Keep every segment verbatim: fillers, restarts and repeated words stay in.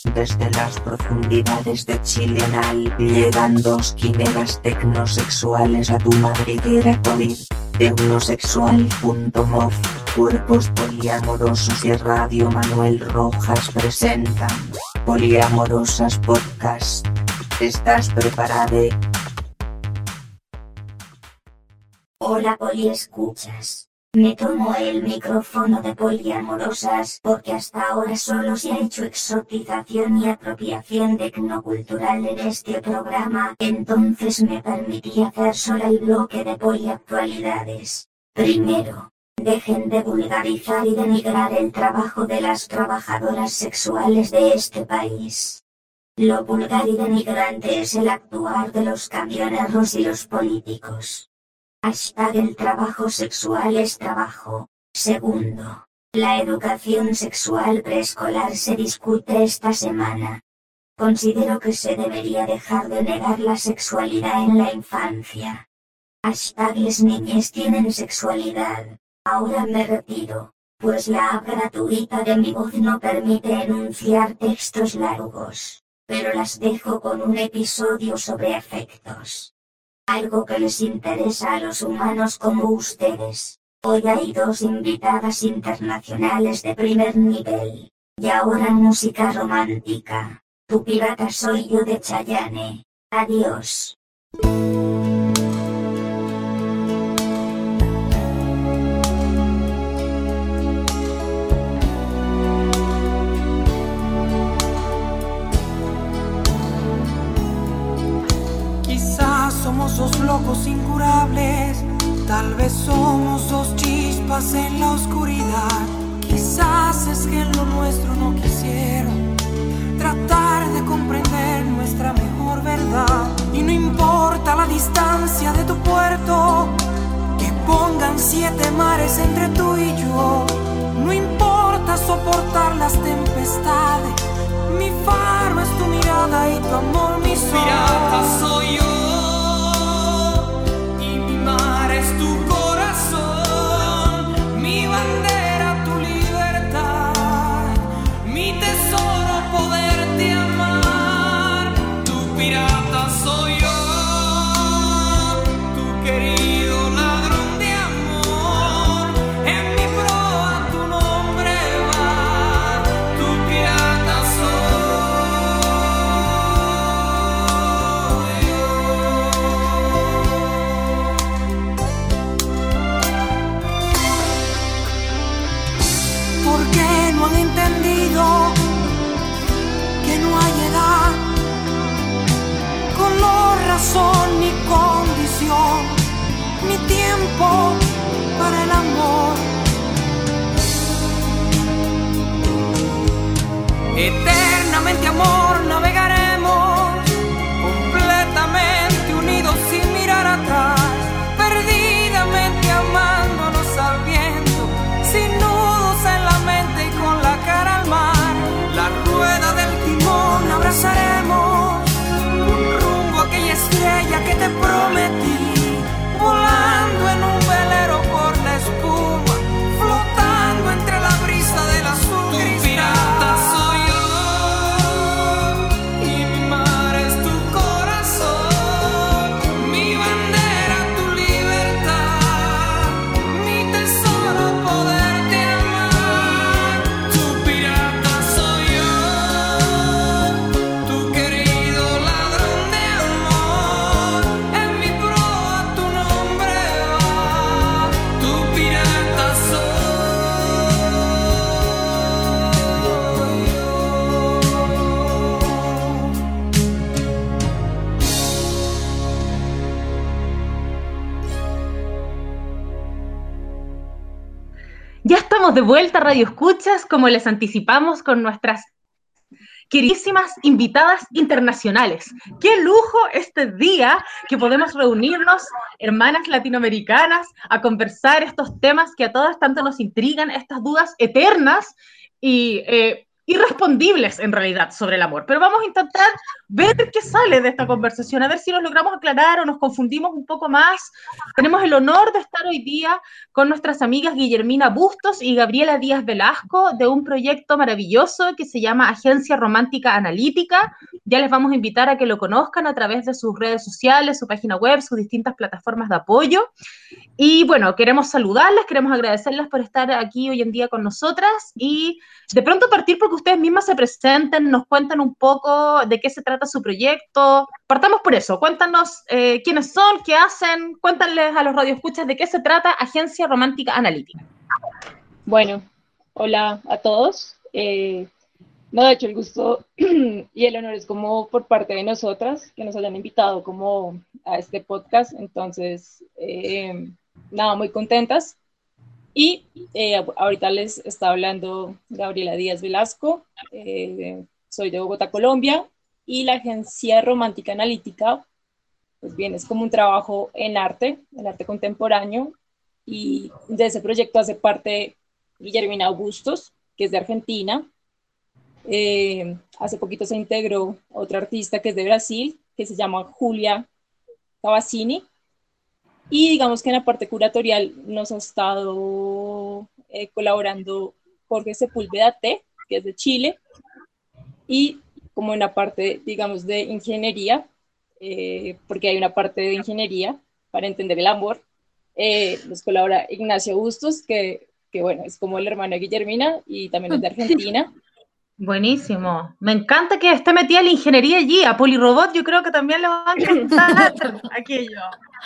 Desde las profundidades de Chilenal llegan dos quimeras tecnosexuales a tu madriguera COVID. Tecnosexual punto mov, cuerpos poliamorosos y Radio Manuel Rojas presentan Poliamorosas Podcast. ¿Estás preparado? Hola poliescuchas. Me tomo el micrófono de Poliamorosas porque hasta ahora solo se ha hecho exotización y apropiación tecnocultural en este programa, entonces me permití hacer solo el bloque de poliactualidades. Primero, dejen de vulgarizar y denigrar el trabajo de las trabajadoras sexuales de este país. Lo vulgar y denigrante es el actuar de los camioneros y los políticos. Hashtag el trabajo sexual es trabajo. Segundo, la educación sexual preescolar se discute esta semana. Considero que se debería dejar de negar la sexualidad en la infancia. Hashtag les niñes tienen sexualidad. Ahora me retiro, pues la app gratuita de mi voz no permite enunciar textos largos, pero las dejo con un episodio sobre afectos. Algo que les interesa a los humanos como ustedes. Hoy hay dos invitadas internacionales de primer nivel. Y ahora música romántica. Tu pirata soy yo de Chayanne. Adiós. Somos dos locos incurables, tal vez somos dos chispas en la oscuridad. Quizás es que en lo nuestro no quisieron tratar de comprender nuestra mejor verdad. Y no importa la distancia de tu puerto, que pongan siete mares entre tú y yo. No importa soportar las tempestades, mi faro es tu mirada y tu amor mi sol. Pirata soy yo, es tu corazón, mi bandera, tu libertad, mi tesoro, poderte amar. Tu pirata soy yo, tu querido ladrón de amor, en mi proa tu nombre va, tu pirata soy yo. Porque no han entendido que no hay edad, color, razón ni condición, ni tiempo para el amor. Eternamente amor navegaremos, completamente unidos sin mirar atrás, perdidamente amándonos al viento, sin nudos en la mente y con la cara al mar. La rueda del timón abrazaremos, con rumbo a aquella estrella que te prometí, volando en un velero por la espuma, flotando entre la brisa del azul cristal. Tu pirata soy yo. Ya estamos de vuelta, Radio Escuchas, como les anticipamos, con nuestras queridísimas invitadas internacionales. ¡Qué lujo este día que podemos reunirnos, hermanas latinoamericanas, a conversar estos temas que a todas tanto nos intrigan, estas dudas eternas y, eh, irrespondibles en realidad sobre el amor. Pero vamos a intentar ver qué sale de esta conversación, a ver si nos logramos aclarar o nos confundimos un poco más. Tenemos el honor de estar hoy día con nuestras amigas Guillermina Bustos y Gabriela Díaz Velasco de un proyecto maravilloso que se llama Agencia Romántica Analítica. Ya les vamos a invitar a que lo conozcan a través de sus redes sociales, su página web, sus distintas plataformas de apoyo. Y bueno, queremos saludarlas, queremos agradecerlas por estar aquí hoy en día con nosotras y de pronto partir porque ustedes mismas se presenten, nos cuentan un poco de qué se trata su proyecto. Partamos por eso, cuéntanos eh, quiénes son, qué hacen, cuéntanles a los radioescuchas de qué se trata Agencia Romántica Analítica. Bueno, hola a todos. Eh, no, de hecho, el gusto y el honor es como por parte de nosotras, que nos hayan invitado como a este podcast. Entonces, eh, nada, muy contentas. Y eh, ahorita les está hablando Gabriela Díaz Velasco, eh, soy de Bogotá, Colombia, y la Agencia Romántica Analítica, pues bien, es como un trabajo en arte, en arte contemporáneo, y de ese proyecto hace parte Guillermina Bustos, que es de Argentina. Eh, hace poquito se integró otra artista que es de Brasil, que se llama Julia Cavazzini, y digamos que en la parte curatorial nos ha estado eh, colaborando Jorge Sepúlveda T, que es de Chile, y como en la parte, digamos, de ingeniería, eh, porque hay una parte de ingeniería para entender el amor, eh, nos colabora Ignacio Bustos, que, que bueno, es como el hermano de Guillermina y también es de Argentina. Buenísimo. Me encanta que esté metida la ingeniería allí. A Polirobot yo creo que también le van a encantar aquello.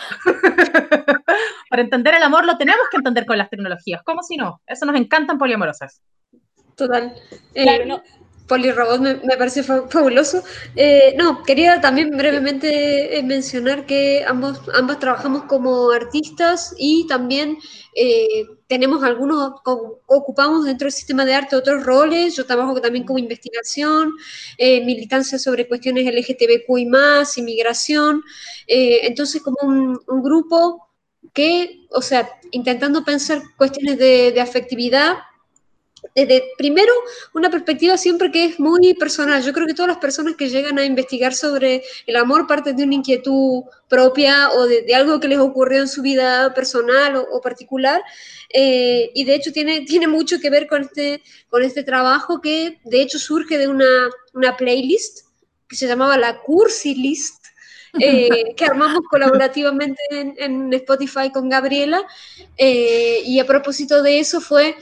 Para entender el amor lo tenemos que entender con las tecnologías. ¿Cómo si no? Eso nos encantan poliamorosas. Total. Eh, Claro, no. Polirobot me, me parece fa- fabuloso. Eh, no, quería también brevemente eh, mencionar que ambos, ambas trabajamos como artistas y también eh, tenemos algunos, co- ocupamos dentro del sistema de arte otros roles. Yo trabajo también como investigación, eh, militancia sobre cuestiones L G T B Q I más, inmigración. Eh, entonces, como un, un grupo que, o sea, intentando pensar cuestiones de, de afectividad desde, primero, una perspectiva siempre que es muy personal. Yo creo que todas las personas que llegan a investigar sobre el amor parten de una inquietud propia o de, de algo que les ocurrió en su vida personal o, o particular. Eh, y de hecho tiene, tiene mucho que ver con este, con este trabajo que de hecho surge de una, una playlist que se llamaba la Cursi List, eh, que armamos colaborativamente en, en Spotify con Gabriela. Eh, y a propósito de eso fue...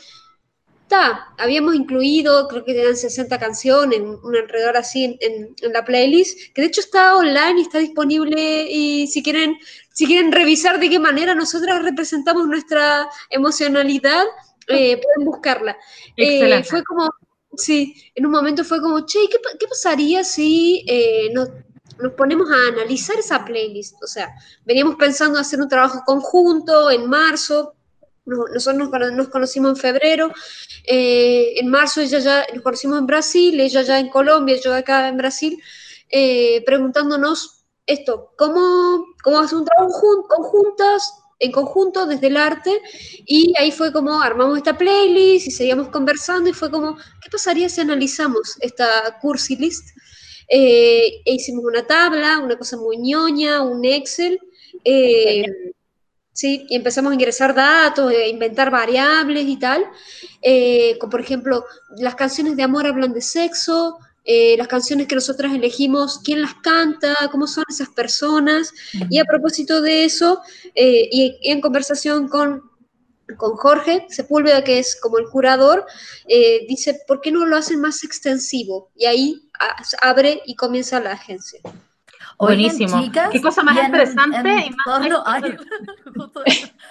Ta, habíamos incluido, creo que eran sesenta canciones, un alrededor así en, en, en la playlist, que de hecho está online y está disponible, y si quieren, si quieren revisar de qué manera nosotras representamos nuestra emocionalidad, eh, pueden buscarla. Eh, fue como, sí, en un momento fue como, che, ¿qué, qué pasaría si eh, nos, nos ponemos a analizar esa playlist? O sea, veníamos pensando hacer un trabajo conjunto en marzo. Nosotros nos conocimos en febrero, eh, en marzo ella ya nos conocimos en Brasil, ella ya en Colombia, yo acá en Brasil, eh, preguntándonos esto, ¿cómo, cómo hacer un trabajo jun conjuntas, en conjunto desde el arte? Y ahí fue como armamos esta playlist y seguíamos conversando y fue como, ¿qué pasaría si analizamos esta Cursi List? Eh, e hicimos una tabla, una cosa muy ñoña, un Excel, eh, sí, y empezamos a ingresar datos, a inventar variables y tal. Eh, como por ejemplo, las canciones de amor hablan de sexo, eh, las canciones que nosotras elegimos, quién las canta, cómo son esas personas. Y a propósito de eso, eh, y, y en conversación con, con Jorge Sepúlveda, que es como el curador, eh, dice, ¿por qué no lo hacen más extensivo? Y ahí a, abre y comienza la agencia. Buenísimo. Oigan, chicas, Qué cosa más y en- interesante en y más torno- ay, justo-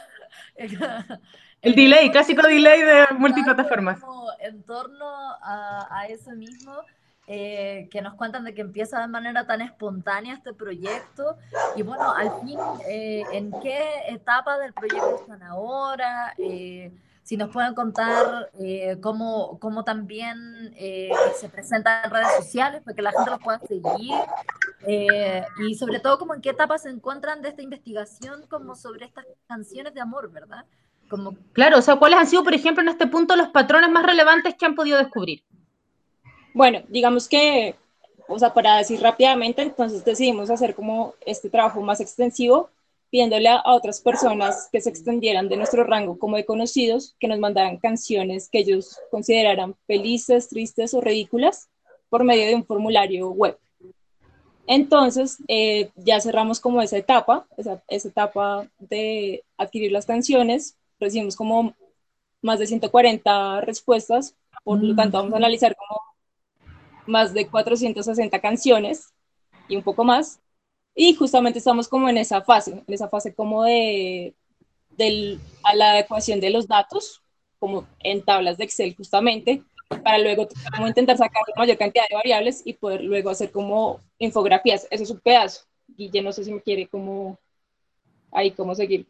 el Eh, delay, no, clásico quería delay de preguntar multiplataformas. como en torno a, a eso mismo, eh, que nos cuentan de que empieza de manera tan espontánea este proyecto, y bueno, al fin, eh, ¿en qué etapa del proyecto están ahora? Eh, si nos pueden contar eh, cómo, cómo también eh, se presenta en redes sociales para que la gente los pueda seguir, eh, y sobre todo como en qué etapa se encuentran de esta investigación como sobre estas canciones de amor, ¿verdad? Como... Claro, o sea, ¿cuáles han sido, por ejemplo, en este punto los patrones más relevantes que han podido descubrir? Bueno, digamos que, o sea, para decir rápidamente, entonces decidimos hacer como este trabajo más extensivo, pidiéndole a, a otras personas que se extendieran de nuestro rango como de conocidos, que nos mandaran canciones que ellos consideraran felices, tristes o ridículas por medio de un formulario web. Entonces, eh, ya cerramos como esa etapa, esa, esa etapa de adquirir las canciones, recibimos como más de ciento cuarenta respuestas, por lo tanto vamos a analizar como más de cuatrocientas sesenta canciones y un poco más, y justamente estamos como en esa fase, en esa fase como de, de a la adecuación de los datos, como en tablas de Excel justamente, para luego como intentar sacar la mayor cantidad de variables y poder luego hacer como infografías. Eso es un pedazo. Guille, no sé si me quiere como ahí cómo seguir.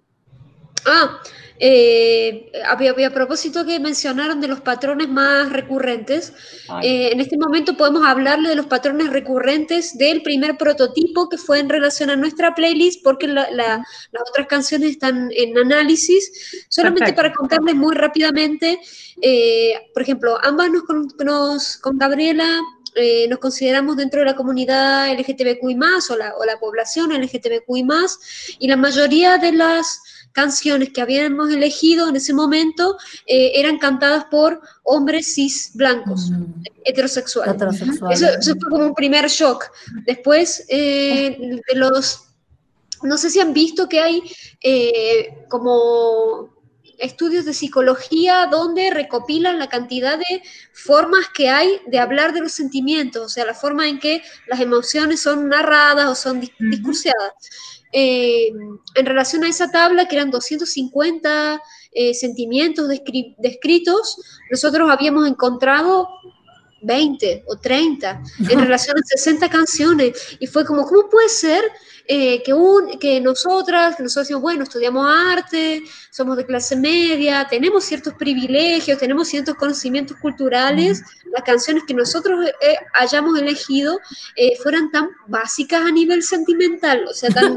Ah, eh, a, a propósito que mencionaron de los patrones más recurrentes, eh, en este momento podemos hablarle de los patrones recurrentes del primer prototipo que fue en relación a nuestra playlist, porque la, la, las otras canciones están en análisis. Solamente Perfecto. para contarles muy rápidamente, eh, por ejemplo, ambas nos, nos, con Gabriela eh, nos consideramos dentro de la comunidad L G T B Q I más, o la, o la población L G T B Q I más, y la mayoría de las canciones que habíamos elegido en ese momento eh, eran cantadas por hombres cis blancos, Mm, heterosexuales. heterosexuales. Eso, eso fue como un primer shock. Después, eh, de los, no sé si han visto que hay eh, como estudios de psicología donde recopilan la cantidad de formas que hay de hablar de los sentimientos, o sea, la forma en que las emociones son narradas o son dis discursiadas. Eh, en relación a esa tabla, que eran doscientos cincuenta eh, sentimientos descri descritos, nosotros habíamos encontrado veinte o treinta en relación a sesenta canciones, y fue como, ¿cómo puede ser eh, que, un, que nosotras, que nosotros decimos, bueno, estudiamos arte, somos de clase media, tenemos ciertos privilegios, tenemos ciertos conocimientos culturales, las canciones que nosotros eh, hayamos elegido eh, fueran tan básicas a nivel sentimental, o sea, tan,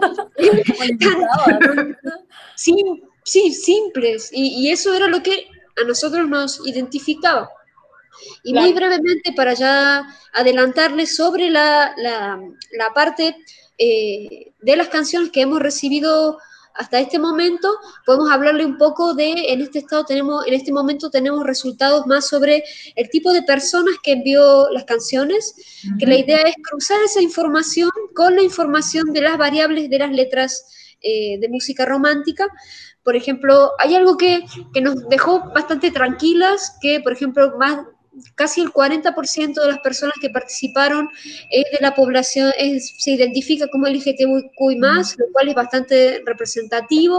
tan sí, sí, simples, y, y eso era lo que a nosotros nos identificaba. Y Claro. muy brevemente, para ya adelantarles sobre la, la, la parte eh, de las canciones que hemos recibido hasta este momento, podemos hablarle un poco de, en este estado tenemos, en este momento tenemos resultados más sobre el tipo de personas que envió las canciones, uh-huh. que la idea es cruzar esa información con la información de las variables de las letras eh, de música romántica. Por ejemplo, hay algo que, que nos dejó bastante tranquilas, que por ejemplo, más casi el cuarenta por ciento de las personas que participaron es de la población, es, se identifica como L G T B Q I más, lo cual es bastante representativo,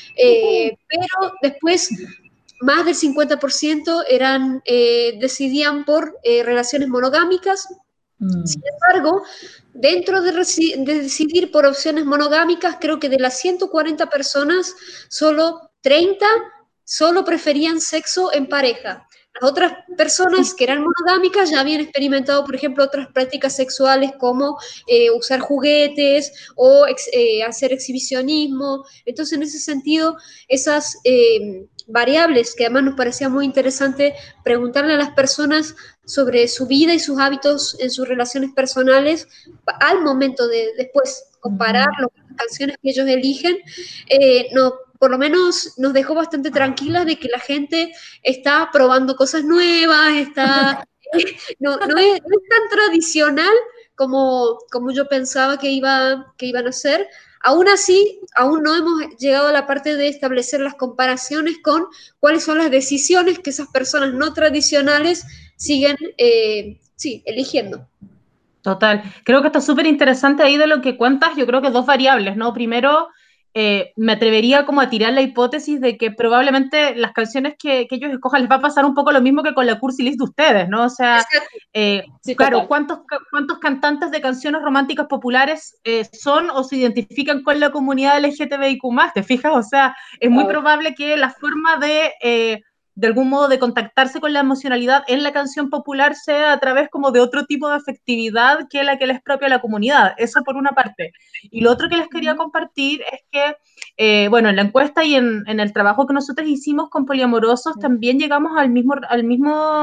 eh, pero después más del cincuenta por ciento eran, eh, decidían por eh, relaciones monogámicas. Mm. Sin embargo, dentro de, de decidir por opciones monogámicas, creo que de las ciento cuarenta personas, solo treinta solo preferían sexo en pareja. Las otras personas que eran monogámicas ya habían experimentado, por ejemplo, otras prácticas sexuales como eh, usar juguetes o ex, eh, hacer exhibicionismo. Entonces, en ese sentido, esas eh, variables, que además nos parecía muy interesante preguntarle a las personas sobre su vida y sus hábitos en sus relaciones personales al momento de después compararlo con las canciones que ellos eligen, eh, no por lo menos nos dejó bastante tranquilas de que la gente está probando cosas nuevas, está, no, no, es, no es tan tradicional como, como yo pensaba que, iba, que iban a ser. Aún así, aún no hemos llegado a la parte de establecer las comparaciones con cuáles son las decisiones que esas personas no tradicionales siguen eh, sí, eligiendo. Total. Creo que está súper interesante ahí de lo que cuentas. Yo creo que dos variables, ¿no? Primero, Eh, me atrevería como a tirar la hipótesis de que probablemente las canciones que, que ellos escojan les va a pasar un poco lo mismo que con la cursi list de ustedes, ¿no? O sea, eh, sí, claro, ¿cuántos, ¿cuántos cantantes de canciones románticas populares eh, son o se identifican con la comunidad L G T B I Q más? ¿Te fijas? O sea, es muy probable que la forma de... Eh, de algún modo de contactarse con la emocionalidad en la canción popular sea a través como de otro tipo de afectividad que la que les propia a la comunidad. Eso por una parte. Y lo otro que les quería compartir es que, eh, bueno, en la encuesta y en, en el trabajo que nosotros hicimos con poliamorosos también llegamos al mismo, al mismo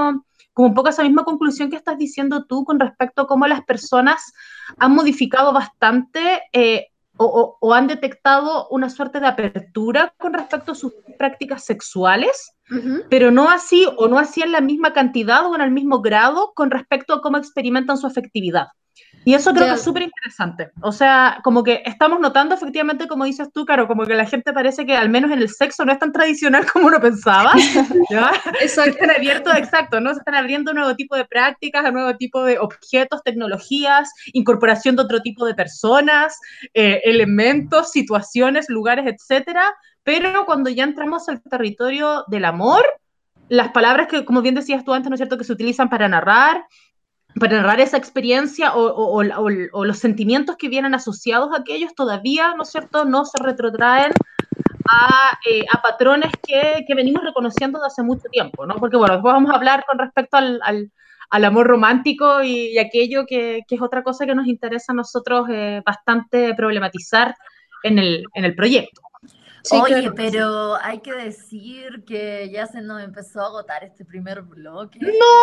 como un poco esa misma conclusión que estás diciendo tú con respecto a cómo las personas han modificado bastante eh, o, o, o han detectado una suerte de apertura con respecto a sus prácticas sexuales, uh-huh. pero no así o no así en la misma cantidad o en el mismo grado con respecto a cómo experimentan su afectividad. Y eso creo yeah. que es súper interesante. O sea, como que estamos notando efectivamente, como dices tú, Caro, como que la gente parece que al menos en el sexo no es tan tradicional como uno pensaba. ¿Ya? Se están abiertos, exacto, ¿no? Se están abriendo un nuevo tipo de prácticas, un nuevo tipo de objetos, tecnologías, incorporación de otro tipo de personas, eh, elementos, situaciones, lugares, etcétera. Pero cuando ya entramos al territorio del amor, las palabras que, como bien decías tú antes, ¿no es cierto?, que se utilizan para narrar, para narrar esa experiencia o, o, o, o los sentimientos que vienen asociados a aquellos todavía, ¿no es cierto?, no se retrotraen a, eh, a patrones que, que venimos reconociendo desde hace mucho tiempo, ¿no? Porque, bueno, después vamos a hablar con respecto al, al, al amor romántico y, y aquello que, que es otra cosa que nos interesa a nosotros eh, bastante problematizar en el, en el proyecto. Sí, Oye, claro. Pero hay que decir que ya se nos empezó a agotar este primer bloque.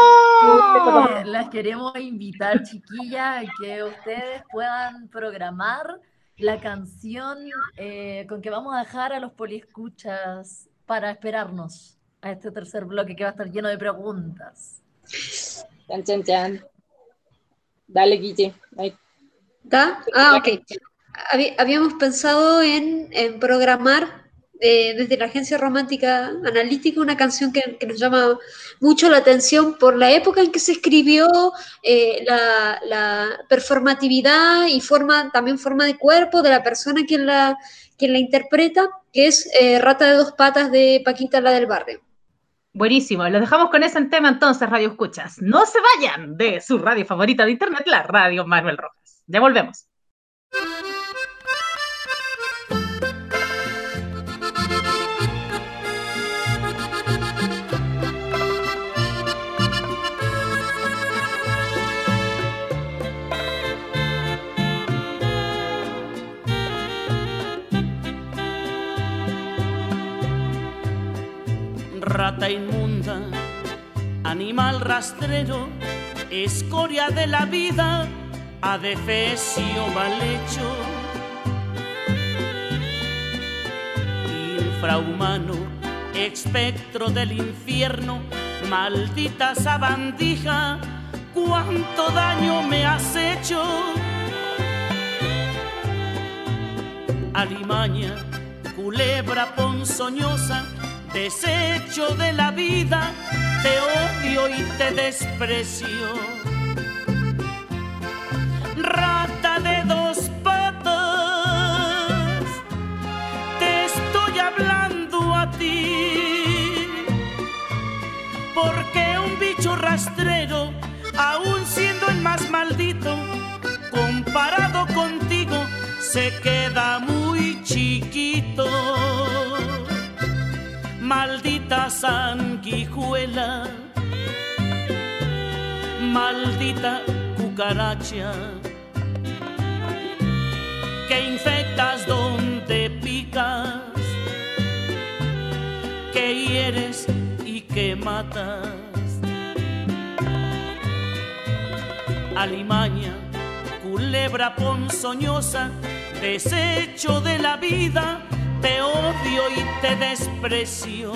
¡No! Eh, las queremos invitar, chiquillas, a que ustedes puedan programar la canción eh, con que vamos a dejar a los poliescuchas para esperarnos a este tercer bloque que va a estar lleno de preguntas. Chan, chan, chan. Dale, Guille. ¿Está? Ah, ok. Habíamos pensado en, en programar eh, desde la Agencia Romántica Analítica una canción que, que nos llama mucho la atención por la época en que se escribió, eh, la, la performatividad y forma, también forma de cuerpo de la persona quien la, quien la interpreta, que es eh, Rata de dos patas de Paquita la del Barrio. Buenísimo, los dejamos con ese tema entonces, Radio Escuchas. No se vayan de su radio favorita de internet, la Radio Manuel Rojas. Ya volvemos. Rata inmunda, animal rastrero, escoria de la vida, adefesio mal hecho, infrahumano, espectro del infierno, maldita sabandija, cuánto daño me has hecho. Alimaña, culebra ponzoñosa, desecho de la vida, te odio y te desprecio. Rata de dos patas, te estoy hablando a ti, porque un bicho rastrero, aun siendo el más maldito, comparado contigo, se queda muy chiquito. Maldita sanguijuela, maldita cucaracha, que infectas donde picas, que hieres y que matas. Alimaña, culebra ponzoñosa, desecho de la vida, te odio y te desprecio.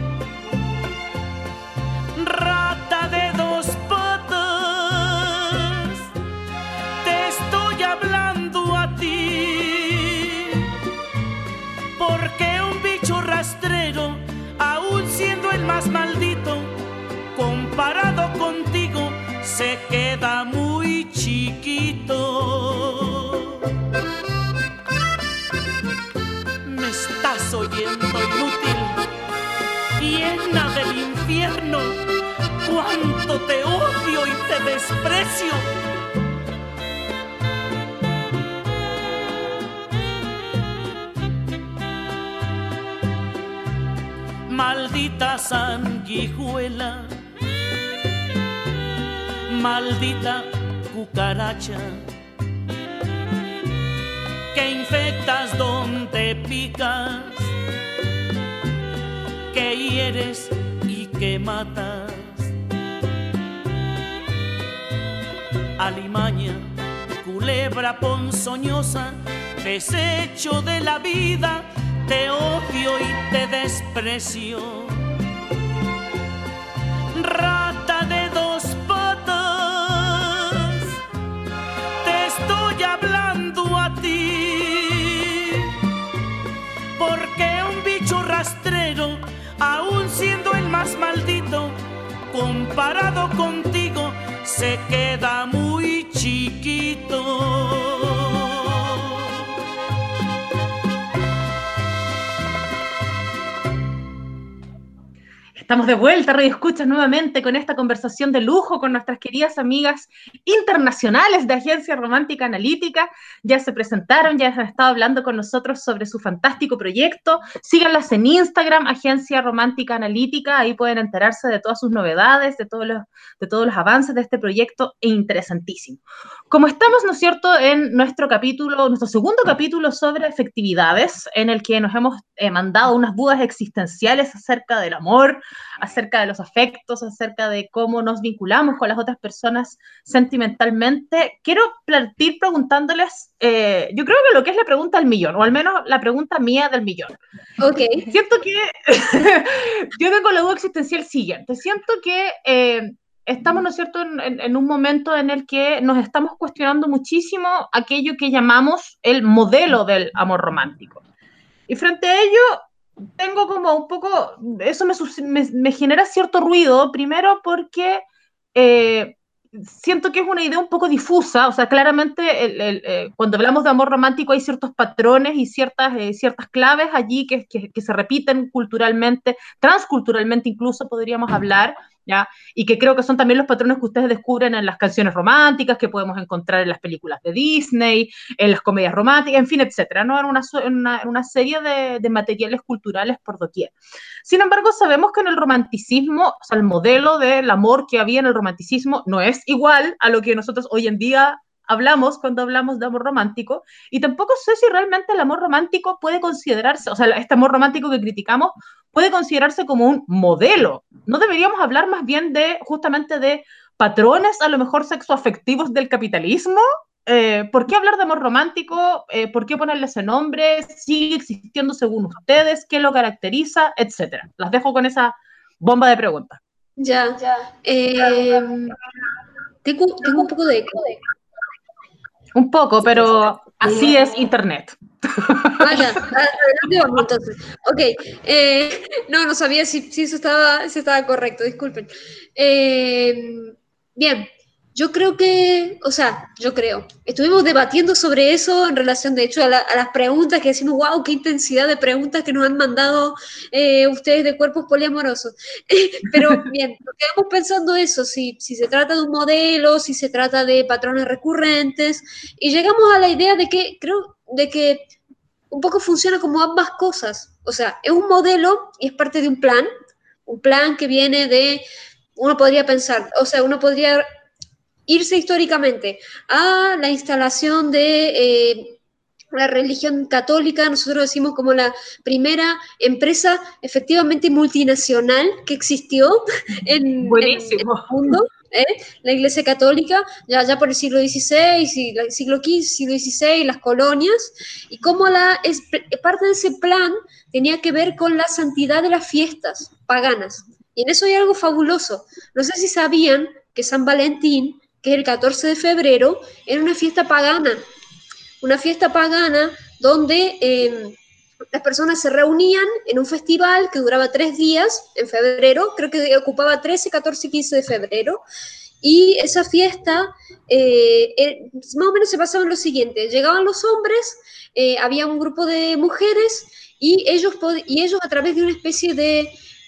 Rata de dos patas, te estoy hablando a ti, porque un bicho rastrero, aun siendo el más maldito, comparado contigo, se queda muy chiquito. Estás oyendo, inútil, llena del infierno, cuánto te odio y te desprecio. Maldita sanguijuela, maldita cucaracha, que infectas donde picas, que hieres y que matas. alimaña, culebra ponzoñosa, desecho de la vida, te odio y te desprecio. Rata de dos patas, te estoy hablando a ti, porque un bicho rastrero, aun siendo el más maldito, comparado contigo, se queda muy chiquito. Estamos de vuelta, Radio Escuchas, nuevamente con esta conversación de lujo con nuestras queridas amigas internacionales de Agencia Romántica Analítica. Ya se presentaron, ya han estado hablando con nosotros sobre su fantástico proyecto. Síganlas en Instagram, Agencia Romántica Analítica, ahí pueden enterarse de todas sus novedades, de todos los, de todos los avances de este proyecto interesantísimo. Como estamos, ¿no es cierto?, en nuestro capítulo, nuestro segundo capítulo sobre efectividades, en el que nos hemos eh, mandado unas dudas existenciales acerca del amor, acerca de los afectos, acerca de cómo nos vinculamos con las otras personas sentimentalmente. Quiero partir preguntándoles, eh, yo creo que lo que es la pregunta del millón, o al menos la pregunta mía del millón. Ok. Siento que, yo tengo la duda existencial siguiente, siento que eh, estamos, ¿no es cierto?, en, en, en un momento en el que nos estamos cuestionando muchísimo aquello que llamamos el modelo del amor romántico. Y frente a ello, tengo como un poco, eso me, me, me genera cierto ruido, primero porque eh, siento que es una idea un poco difusa, o sea, claramente el, el, eh, cuando hablamos de amor romántico hay ciertos patrones y ciertas, eh, ciertas claves allí que, que, que se repiten culturalmente, transculturalmente incluso podríamos hablar, ¿ya? Y que creo que son también los patrones que ustedes descubren en las canciones románticas, que podemos encontrar en las películas de Disney, en las comedias románticas, en fin, etcétera, ¿no? En una, una, una serie de, de materiales culturales por doquier. Sin embargo, sabemos que en el romanticismo, o sea, el modelo del amor que había en el romanticismo no es igual a lo que nosotros hoy en día hablamos cuando hablamos de amor romántico, y tampoco sé si realmente el amor romántico puede considerarse, o sea, este amor romántico que criticamos puede considerarse como un modelo. ¿No deberíamos hablar más bien de, justamente de patrones a lo mejor sexoafectivos del capitalismo? Eh, ¿Por qué hablar de amor romántico? Eh, ¿Por qué ponerle ese nombre? ¿Sigue existiendo según ustedes? ¿Qué lo caracteriza? Etcétera. Las dejo con esa bomba de preguntas. Ya, ya. Eh, tengo, tengo un poco de eco. Un poco, pero así es Internet. Vaya, adelante vamos entonces. Ok, eh, no, no sabía si, si eso estaba, si estaba correcto, disculpen. Eh, bien, yo creo que, o sea, yo creo, estuvimos debatiendo sobre eso en relación, de hecho, a, la, a las preguntas que decimos, wow, qué intensidad de preguntas que nos han mandado eh, ustedes de cuerpos poliamorosos. Pero bien, nos quedamos pensando eso, si, si se trata de un modelo, si se trata de patrones recurrentes, y llegamos a la idea de que, creo, de que un poco funciona como ambas cosas. O sea, es un modelo y es parte de un plan, un plan que viene de, uno podría pensar, o sea, uno podría irse históricamente a la instalación de eh, la religión católica, nosotros decimos como la primera empresa efectivamente multinacional que existió en, en, en el mundo. ¿Eh? La Iglesia Católica, ya, ya por el siglo dieciséis, y el siglo quince, siglo dieciséis, las colonias, y cómo la, es, parte de ese plan tenía que ver con la santidad de las fiestas paganas. Y en eso hay algo fabuloso. No sé si sabían que San Valentín, que es el catorce de febrero, era una fiesta pagana. Una fiesta pagana donde eh, las personas se reunían en un festival que duraba tres días en febrero, creo que ocupaba trece, catorce y quince de febrero, y esa fiesta eh, eh, más o menos se pasaba en lo siguiente: llegaban los hombres, eh, había un grupo de mujeres, y ellos, y ellos a través de una especie de,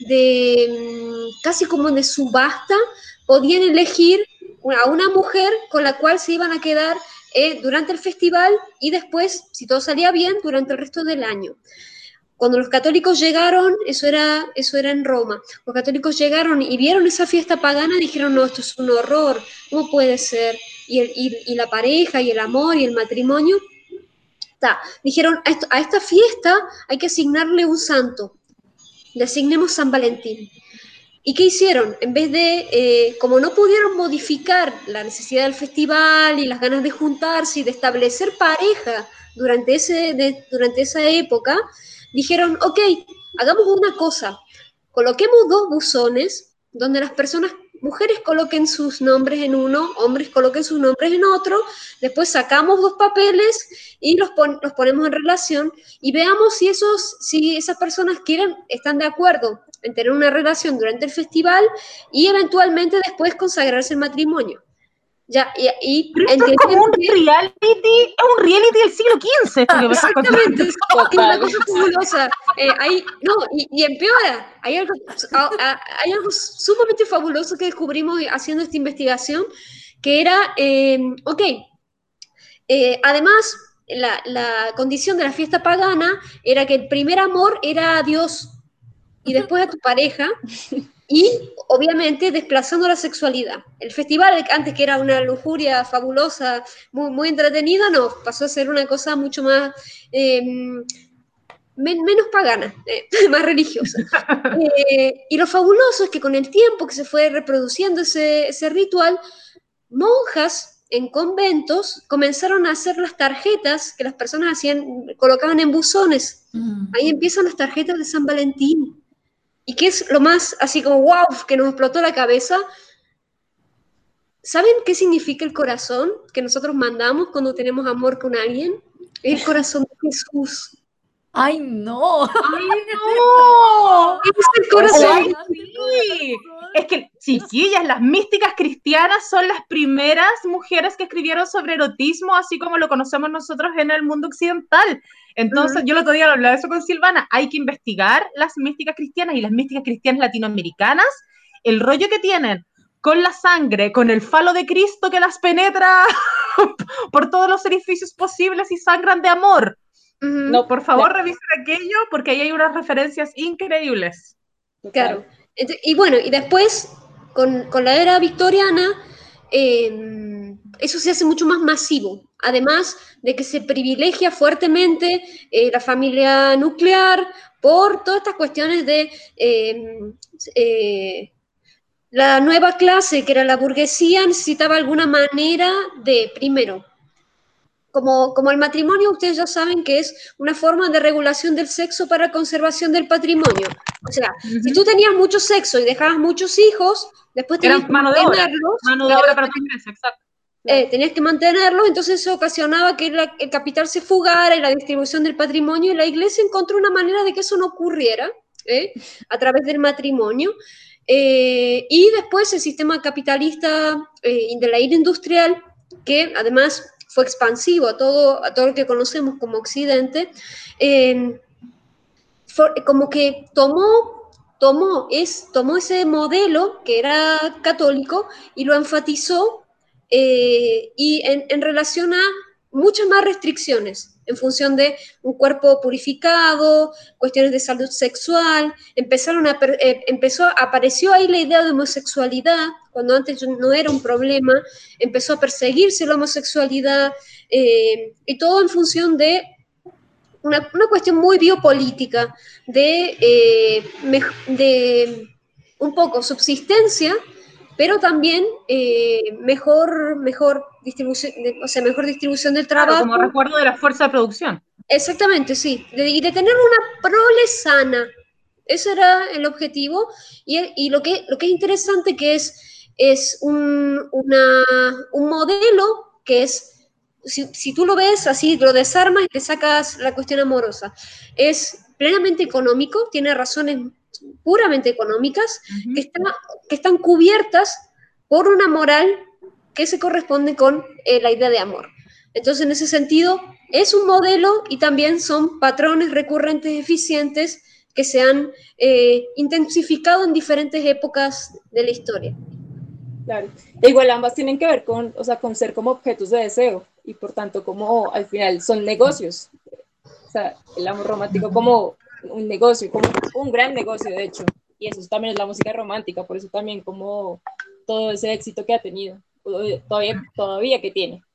de casi como de subasta, podían elegir a una mujer con la cual se iban a quedar Eh, durante el festival y después, si todo salía bien, durante el resto del año. Cuando los católicos llegaron, eso era, eso era en Roma, los católicos llegaron y vieron esa fiesta pagana y dijeron, no, esto es un horror, ¿cómo puede ser? Y, el, y, y la pareja, y el amor, y el matrimonio, ta, dijeron, a, esto, a esta fiesta hay que asignarle un santo, le asignemos San Valentín. ¿Y qué hicieron? En vez de, eh, como no pudieron modificar la necesidad del festival y las ganas de juntarse y de establecer pareja durante, ese, de, durante esa época, dijeron, ok, hagamos una cosa, coloquemos dos buzones donde las personas, mujeres coloquen sus nombres en uno, hombres coloquen sus nombres en otro, después sacamos dos papeles y los, pon, los ponemos en relación y veamos si, esos, si esas personas quieren, están de acuerdo en tener una relación durante el festival y eventualmente después consagrarse el matrimonio. Ya, y, y Pero esto es como un que, reality, es un reality del siglo quince. Esto que me estás contando. exactamente, es una cosa fabulosa. Eh, hay, no, y, y empeora, hay algo, a, a, hay algo sumamente fabuloso que descubrimos haciendo esta investigación, que era, eh, ok, eh, además, la, la condición de la fiesta pagana era que el primer amor era a Dios y después a tu pareja, y obviamente desplazando la sexualidad. El festival, antes que era una lujuria fabulosa, muy, muy entretenida, no, pasó a ser una cosa mucho más, eh, men, menos pagana, eh, más religiosa. Eh, y lo fabuloso es que con el tiempo que se fue reproduciendo ese, ese ritual, monjas en conventos comenzaron a hacer las tarjetas que las personas hacían, colocaban en buzones. Ahí empiezan las tarjetas de San Valentín. ¿Y qué es lo más así como wow, que nos explotó la cabeza? ¿Saben qué significa el corazón que nosotros mandamos cuando tenemos amor con alguien? Es el corazón de Jesús. ¡Ay, no! ¡Ay, no! Es el corazón. Sí. Es que, chiquillas, las místicas cristianas son las primeras mujeres que escribieron sobre erotismo, así como lo conocemos nosotros en el mundo occidental. Entonces, uh-huh. yo el otro día hablaba de eso con Silvana, hay que investigar las místicas cristianas y las místicas cristianas latinoamericanas, el rollo que tienen con la sangre, con el falo de Cristo que las penetra por todos los orificios posibles y sangran de amor. Uh-huh. No, por favor, no. revisen aquello porque ahí hay unas referencias increíbles. Claro. Y bueno, y después, con, con la era victoriana, eh, eso se hace mucho más masivo. Además de que se privilegia fuertemente eh, la familia nuclear por todas estas cuestiones de eh, eh, la nueva clase, que era la burguesía, necesitaba alguna manera de, primero, como, como el matrimonio, ustedes ya saben que es una forma de regulación del sexo para conservación del patrimonio. O sea, uh-huh. si tú tenías mucho sexo y dejabas muchos hijos, después tenías que mano mantenerlos. De obra, mano de obra para tu empresa, exacto. Eh, tenías que mantenerlo, entonces eso ocasionaba que la, el capital se fugara y la distribución del patrimonio, y la iglesia encontró una manera de que eso no ocurriera, ¿eh? a través del matrimonio, eh, y después el sistema capitalista eh, de la era industrial, que además fue expansivo a todo, a todo lo que conocemos como Occidente, eh, for, como que tomó, tomó, es, tomó ese modelo que era católico y lo enfatizó. Eh, y en, en relación a muchas más restricciones en función de un cuerpo purificado, cuestiones de salud sexual, empezaron a, eh, empezó, apareció ahí la idea de homosexualidad, cuando antes no era un problema, empezó a perseguirse la homosexualidad, eh, y todo en función de una, una cuestión muy biopolítica, de, eh, de un poco subsistencia, pero también eh, mejor, mejor, distribución, o sea, mejor distribución del trabajo. Claro, como recuerdo de la fuerza de producción. Exactamente, sí. De, y de tener una prole sana. Ese era el objetivo. Y, y lo, que, lo que es interesante que es, es un, una, un modelo que es, si, si tú lo ves así, lo desarmas y te sacas la cuestión amorosa. Es plenamente económico, tiene razones puramente económicas, uh-huh. que, está, que están cubiertas por una moral que se corresponde con eh, la idea de amor. Entonces, en ese sentido, es un modelo y también son patrones recurrentes eficientes que se han eh, intensificado en diferentes épocas de la historia. Claro, e igual ambas tienen que ver con, o sea, con ser como objetos de deseo y por tanto como al final son negocios. O sea, el amor romántico como un negocio, como un gran negocio de hecho, y eso también es la música romántica, por eso también como todo ese éxito que ha tenido, todavía, todavía que tiene.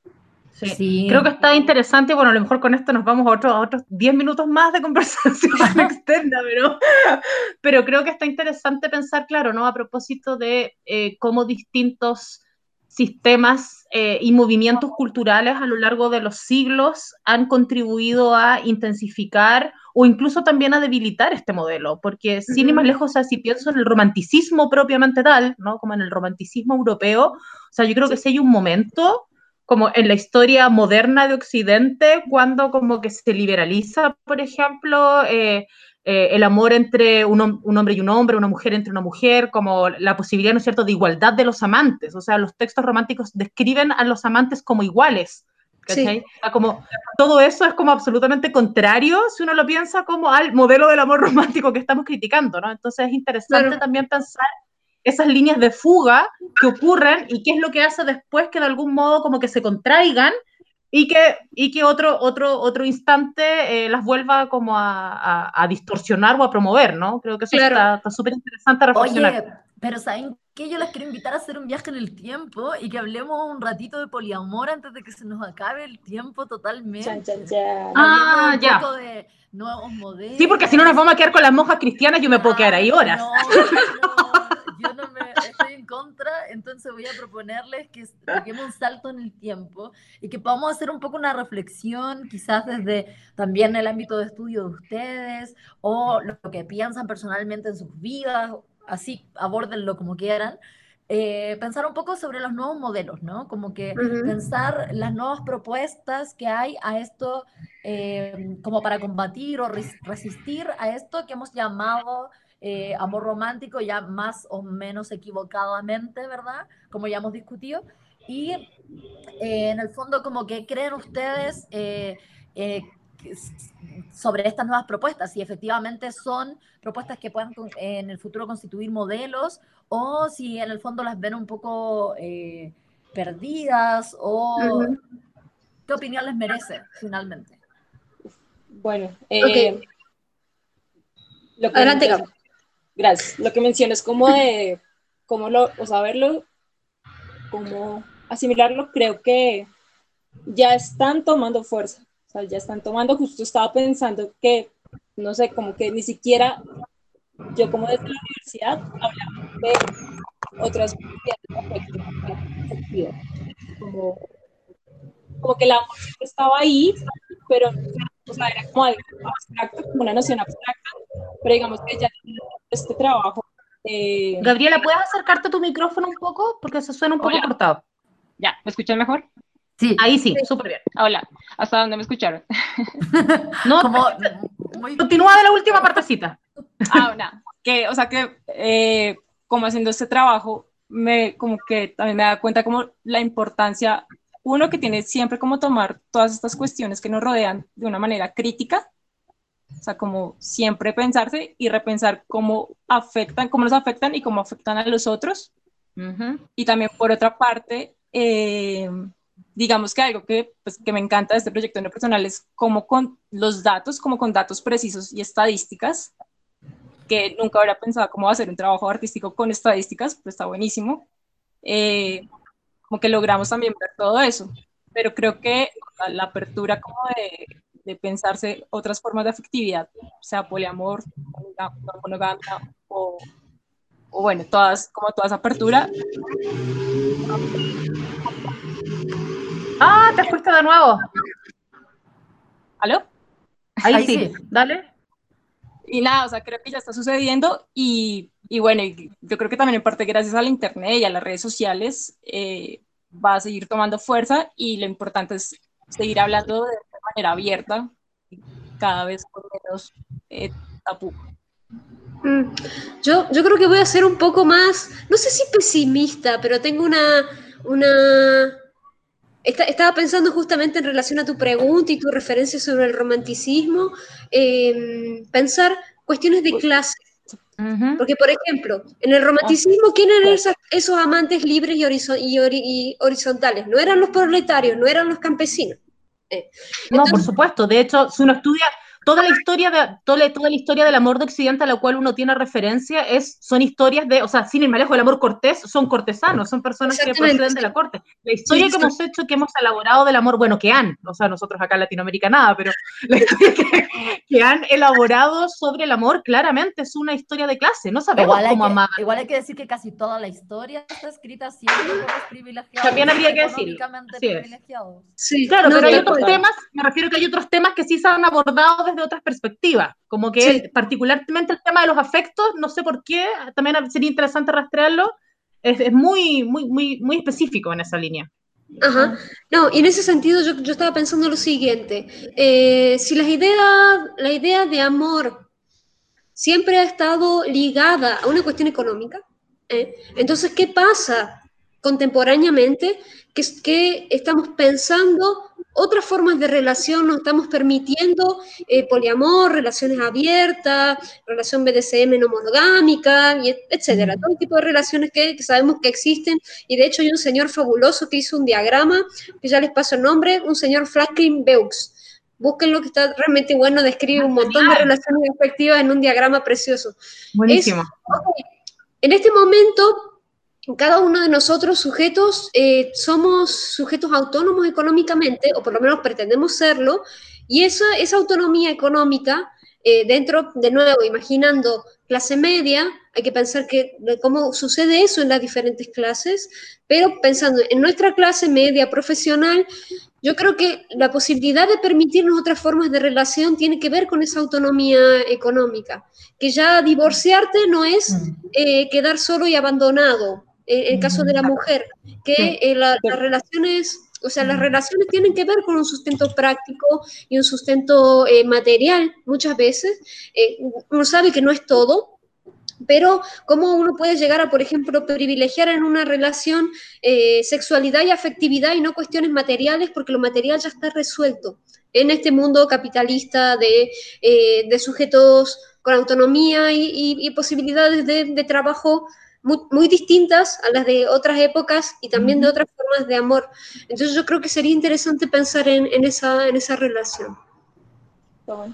Sí. Sí. Creo que está interesante, bueno, a lo mejor con esto nos vamos a, otro, a otros diez minutos más de conversación externa, pero, pero creo que está interesante pensar, claro, ¿no? A propósito de eh, cómo distintos sistemas eh, y movimientos culturales a lo largo de los siglos han contribuido a intensificar o incluso también a debilitar este modelo, porque sin ir más lejos, o sea, si pienso en el romanticismo propiamente tal, ¿no? Como en el romanticismo europeo, o sea, yo creo que si hay un momento como en la historia moderna de Occidente, cuando como que se liberaliza, por ejemplo, eh, eh, el amor entre un, un hombre y un hombre, una mujer entre una mujer, como la posibilidad, ¿no es cierto?, de igualdad de los amantes. O sea, los textos románticos describen a los amantes como iguales. ¿Cachai? Sí. Como, todo eso es como absolutamente contrario, si uno lo piensa, como al modelo del amor romántico que estamos criticando, ¿no? Entonces es interesante claro. también pensar esas líneas de fuga que ocurren y qué es lo que hace después que de algún modo como que se contraigan y que, y que otro, otro, otro instante eh, las vuelva como a, a, a distorsionar o a promover, ¿no? Creo que eso claro. está súper interesante a reflexionar. Oye, pero ¿saben qué? Yo las quiero invitar a hacer un viaje en el tiempo y que hablemos un ratito de poliamor antes de que se nos acabe el tiempo totalmente. Chan, chan, chan. Ah, un ya. poco de nuevos modelos. Sí, porque si no nos vamos a quedar con las monjas cristianas, yo me puedo quedar ahí horas. No, no, yo no me estoy en contra, entonces voy a proponerles que peguemos un salto en el tiempo y que podamos hacer un poco una reflexión, quizás desde también el ámbito de estudio de ustedes, o lo que piensan personalmente en sus vidas, así abórdenlo como quieran. Eh, pensar un poco sobre los nuevos modelos, ¿no? Como que uh-huh. pensar las nuevas propuestas que hay a esto, eh, como para combatir o res- resistir a esto que hemos llamado eh, amor romántico, ya más o menos equivocadamente, ¿verdad? Como ya hemos discutido. Y eh, en el fondo, como que creen ustedes eh, eh, sobre estas nuevas propuestas, si efectivamente son propuestas que puedan en el futuro constituir modelos, o si en el fondo las ven un poco eh, perdidas, o uh-huh. qué opinión les merece finalmente. Bueno, eh, okay. lo que adelante, mencionas, gracias. Lo que mencionas es como de cómo lo, o saberlo, cómo asimilarlo, creo que ya están tomando fuerza. O sea, ya están tomando, justo estaba pensando que, no sé, como que ni siquiera yo como desde la universidad hablaba de otras posibilidades, como, como que el amor siempre estaba ahí, pero o sea, era como algo abstracto, como una noción abstracta, pero digamos que ya este trabajo... Eh, Gabriela, ¿puedes acercarte a tu micrófono un poco? Porque se suena un poco hola. cortado. ¿Ya? ¿Me escuchan mejor? Sí. Ahí sí, súper bien. Hola, ¿hasta dónde me escucharon? No, como muy... Continúa de la última partecita. Ah, nada, que, o sea que eh, como haciendo este trabajo, me, como que también me da cuenta como la importancia, uno que tiene siempre como tomar todas estas cuestiones que nos rodean de una manera crítica, o sea, como siempre pensarse y repensar cómo afectan, cómo nos afectan y cómo afectan a los otros. Uh-huh. Y también por otra parte, eh, digamos que algo que, pues, que me encanta de este proyecto en lo personal es cómo con los datos, como con datos precisos y estadísticas, que nunca habría pensado cómo hacer un trabajo artístico con estadísticas, pues está buenísimo, eh, como que logramos también ver todo eso, pero creo que la, la apertura como de, de pensarse otras formas de afectividad, sea poliamor, monogamia o, o bueno, todas, como toda esa apertura. Ah, te fuiste de nuevo. ¿Aló? Ahí, Ahí sí. sí, dale. Y nada, o sea, creo que ya está sucediendo y, y bueno, y yo creo que también en parte gracias al internet y a las redes sociales eh, va a seguir tomando fuerza y lo importante es seguir hablando de manera abierta, cada vez con menos eh, tabú. Mm. Yo, yo creo que voy a ser un poco más, no sé si pesimista, pero tengo una... una... Estaba pensando justamente en relación a tu pregunta y tu referencia sobre el romanticismo, eh, pensar cuestiones de clase. Uh-huh. Porque, por ejemplo, en el romanticismo, ¿quién eran esos, esos amantes libres y, horizo- y, ori- y horizontales? No eran los proletarios, no eran los campesinos. Eh. No, Entonces, por supuesto. De hecho, si uno estudia, toda la historia de, toda, toda la historia del amor de Occidente a la cual uno tiene referencia es, son historias de, o sea, sin ir más lejos, el amor cortés, son cortesanos, son personas que proceden de la corte. La historia Sí, que sí. hemos hecho, que hemos elaborado del amor, bueno, que han, o sea, nosotros acá en Latinoamérica nada, pero la historia que, que han elaborado sobre el amor, claramente es una historia de clase, no sabemos Igual hay, cómo que, amar. igual hay que decir que casi toda la historia está escrita siempre por los privilegiados. También habría que decirlo, económicamente así es. privilegiados. Sí, Claro, no, pero hay tal otros cual. temas, me refiero que hay otros temas que sí se han abordado desde otras perspectivas, como que Sí. el- particularmente el tema de los afectos, no sé por qué, también sería interesante rastrearlo, es, es muy, muy, muy, muy específico en esa línea. Ajá. No, y en ese sentido yo, yo estaba pensando lo siguiente. Eh, si las ideas, la idea de amor siempre ha estado ligada a una cuestión económica, ¿eh? Entonces, ¿qué pasa contemporáneamente? Que, es- que estamos pensando otras formas de relación, nos estamos permitiendo eh, poliamor, relaciones abiertas, relación B D S M no monogámica, y et- etcétera. Todo tipo de relaciones que, que sabemos que existen. Y de hecho hay un señor fabuloso que hizo un diagrama, que ya les paso el nombre, un señor Franklin Beux. Búsquenlo, que está realmente bueno, describe un montón de relaciones afectivas en un diagrama precioso. Buenísimo. Es, ok, en este momento, cada uno de nosotros, sujetos, eh, somos sujetos autónomos económicamente, o por lo menos pretendemos serlo, y esa, esa autonomía económica, eh, dentro, de nuevo, imaginando clase media, hay que pensar que, de cómo sucede eso en las diferentes clases, pero pensando en nuestra clase media profesional, yo creo que la posibilidad de permitirnos otras formas de relación tiene que ver con esa autonomía económica, que ya divorciarte no es eh, quedar solo y abandonado, eh, en el caso de la mujer, que eh, la- las relaciones, o sea, las relaciones tienen que ver con un sustento práctico y un sustento eh, material muchas veces. Eh, uno sabe que no es todo, pero cómo uno puede llegar a, por ejemplo, privilegiar en una relación eh, sexualidad y afectividad y no cuestiones materiales, porque lo material ya está resuelto en este mundo capitalista de, eh, de sujetos con autonomía y, y, y posibilidades de, de trabajo muy, muy distintas a las de otras épocas y también de otras formas de amor. Entonces yo creo que sería interesante pensar en, en, esa, en esa relación. Está bueno.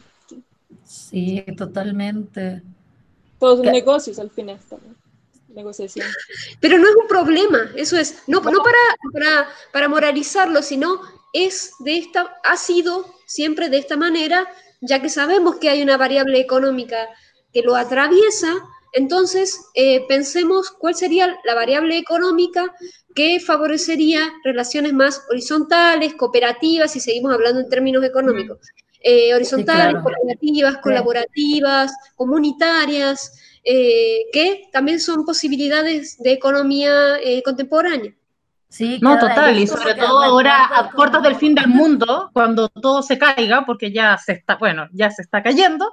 Sí, totalmente. Todos son ¿Qué? negocios al final también. Negociación. Pero no es un problema, eso es, no, no para, para, para moralizarlo, sino es de esta, ha sido siempre de esta manera, ya que sabemos que hay una variable económica que lo atraviesa, entonces eh, pensemos cuál sería la variable económica que favorecería relaciones más horizontales, cooperativas, si seguimos hablando en términos económicos, eh, horizontales, claro. cooperativas, Sí. colaborativas, comunitarias, eh, que también son posibilidades de economía eh, contemporánea. Sí, No, que de total, ahí y como sobre que todo ahora recuerdo a puertas del como... fin del mundo, cuando todo se caiga, porque ya se está, bueno, ya se está cayendo,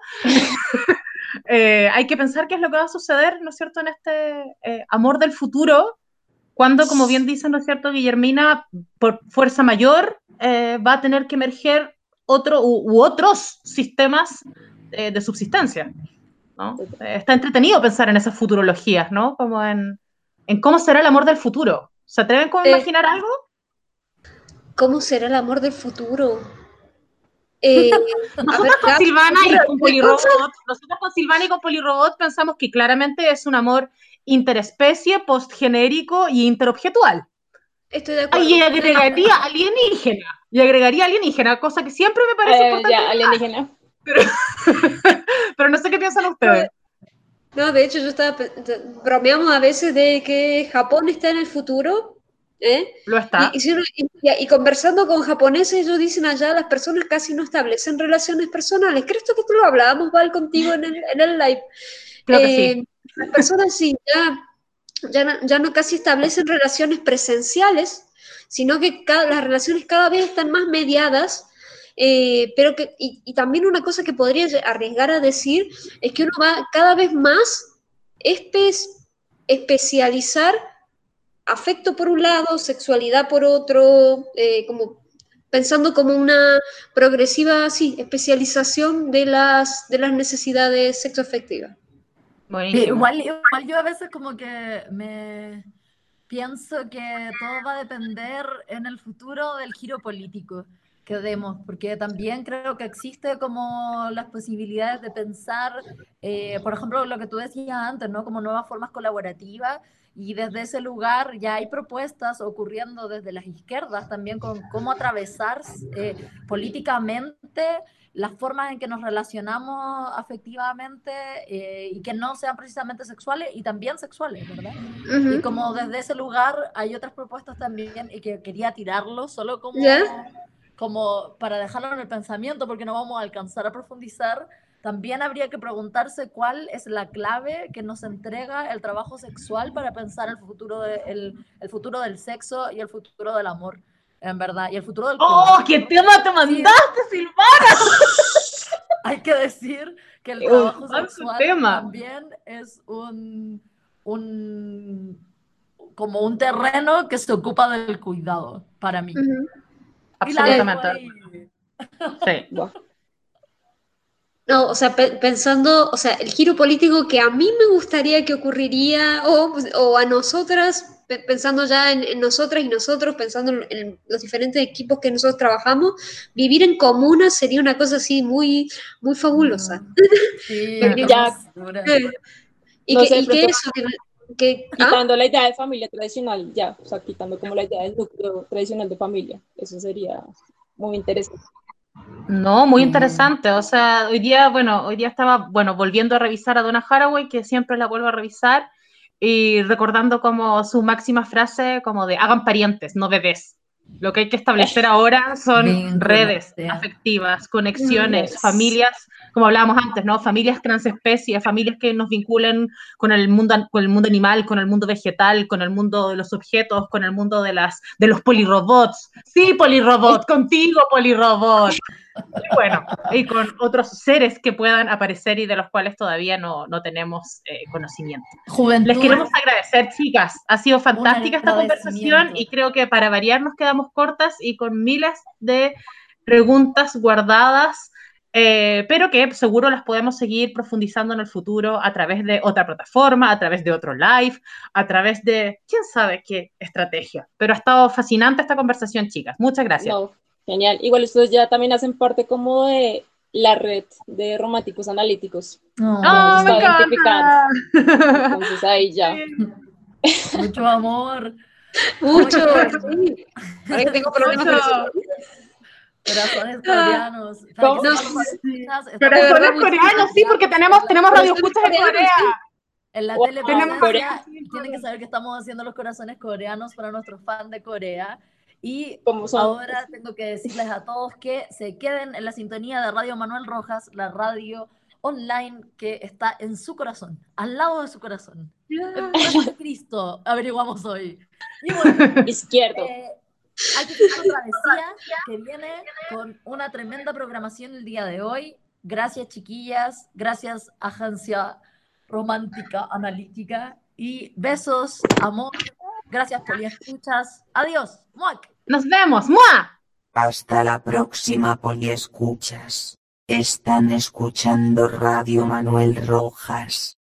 eh, hay que pensar qué es lo que va a suceder, ¿no es cierto?, en este eh, amor del futuro, cuando, como bien dicen, ¿no es cierto?, Guillermina, por fuerza mayor, eh, va a tener que emerger otro u, u otros sistemas eh, de subsistencia, ¿no? Eh, está entretenido pensar en esas futurologías, ¿no? Como en, en cómo será el amor del futuro. ¿Se atreven a Eh, imaginar algo? ¿Cómo será el amor del futuro? Eh, a Nosotros ver, con Gab, Silvana y con ¿qué cosa? Polirobot, nosotros con Silvana y con Polirobot pensamos que claramente es un amor interespecie, postgenérico y interobjetual. Estoy de Ah, acuerdo. y agregaría alienígena, y agregaría alienígena, cosa que siempre me parece Eh, importante, ya, alienígena. pero no sé qué piensan ustedes. No, de hecho yo estaba, pe- te- bromeamos a veces de que Japón está en el futuro, ¿eh? Lo Y, está. y, si uno- y- y conversando con japoneses, ellos dicen allá, las personas casi no establecen relaciones personales. ¿Crees tú que esto lo hablábamos, Val, contigo en el, en el live? Creo que Eh, sí. las personas sí, ya, ya, no, ya no casi establecen relaciones presenciales, sino que cada, las relaciones cada vez están más mediadas, eh, pero que, y, y también una cosa que podría arriesgar a decir es que uno va cada vez más espe especializar afecto por un lado, sexualidad por otro, eh, como pensando como una progresiva sí, especialización de las, de las necesidades sexoafectivas. Buenísimo. Igual, igual yo a veces como que me pienso que todo va a depender en el futuro del giro político. que demos, porque también creo que existe como las posibilidades de pensar, eh, por ejemplo, lo que tú decías antes, ¿no? Como nuevas formas colaborativas, y desde ese lugar ya hay propuestas ocurriendo desde las izquierdas también con cómo atravesar eh, políticamente las formas en que nos relacionamos afectivamente eh, y que no sean precisamente sexuales y también sexuales, ¿verdad? Ujú. Y como desde ese lugar hay otras propuestas también y que quería tirarlo solo como, ¿Ya? como para dejarlo en el pensamiento porque no vamos a alcanzar a profundizar. También habría que preguntarse cuál es la clave que nos entrega el trabajo sexual para pensar el futuro, de, el, el futuro del sexo y el futuro del amor, en verdad, y el futuro del ¡Oh, cuidado. qué tema te Sí, mandaste, Silvana! hay que decir que el Uy, trabajo Manso sexual tema. también es un, un como un terreno que se ocupa del cuidado para mí. Ujú. Y la dejo Absolutamente. ahí. Sí. buah. No, o sea, pe- pensando, o sea, el giro político que a mí me gustaría que ocurriría, o, o a nosotras, pe- pensando ya en, en nosotras y nosotros, pensando en, en los diferentes equipos que nosotros trabajamos, vivir en comuna sería una cosa así muy, muy fabulosa. Mm, sí, Que- qué que- Ya, hermosura. eh, y no que, sé, de y que pronto eso, que, que- ¿ah? quitando la idea de familia tradicional, ya, o sea, quitando como la idea del núcleo tradicional de familia, eso sería muy interesante. No, muy Sí. interesante. O sea, hoy día, bueno, hoy día estaba, bueno, volviendo a revisar a Donna Haraway, que siempre la vuelvo a revisar, y recordando como su máxima frase, como de hagan parientes, no bebés. Lo que hay que establecer ahora son Vínculos, redes sí. afectivas, conexiones, Yes. familias, como hablábamos antes, ¿no? Familias transespecies, familias que nos vinculen con el mundo, con el mundo animal, con el mundo vegetal, con el mundo de los objetos, con el mundo de las, de los polirrobots. Sí, polirrobot, contigo, polirrobot. Y bueno, y con otros seres que puedan aparecer y de los cuales todavía no, no tenemos eh, conocimiento. Juventud, Les queremos agradecer, chicas. Ha sido fantástica esta conversación agradecimiento. y creo que para variar nos quedamos cortas y con miles de preguntas guardadas, eh, pero que seguro las podemos seguir profundizando en el futuro a través de otra plataforma, a través de otro live, a través de quién sabe qué estrategia. Pero ha estado fascinante esta conversación, chicas. Muchas gracias. No, genial. Igual ustedes ya también hacen parte como de la red de románticos analíticos. No, ¡Oh, me Está identificado. encanta! Entonces ahí ya. Sí. mucho amor, Mucho, Oye, sí. Ahora que tengo problemas con eso. Mucho. corazones coreanos. ¿Cómo? Para No, que sepan, sí. escuchas, estamos De verdad, Corazones mucho. coreanos, sí, porque tenemos, tenemos radioescuchas en Corea. En la Wow, telepresencia Corea. tienen que saber que estamos haciendo los corazones coreanos para nuestros fans de Corea. Y ¿Cómo son? ahora tengo que decirles a todos que se queden en la sintonía de Radio Manuel Rojas, la radio online que está en su corazón, al lado de su corazón. El corazón de Cristo, averiguamos hoy. Y bueno, Izquierdo. eh, hay que seguir otra travesía que viene con una tremenda programación el día de hoy. Gracias, chiquillas. Gracias, Agencia Romántica Analítica. Y besos, amor. Gracias, poliescuchas. Adiós. ¡Muac! Nos vemos. ¡Mua! Hasta la próxima, poliescuchas. Están escuchando Radio Manuel Rojas.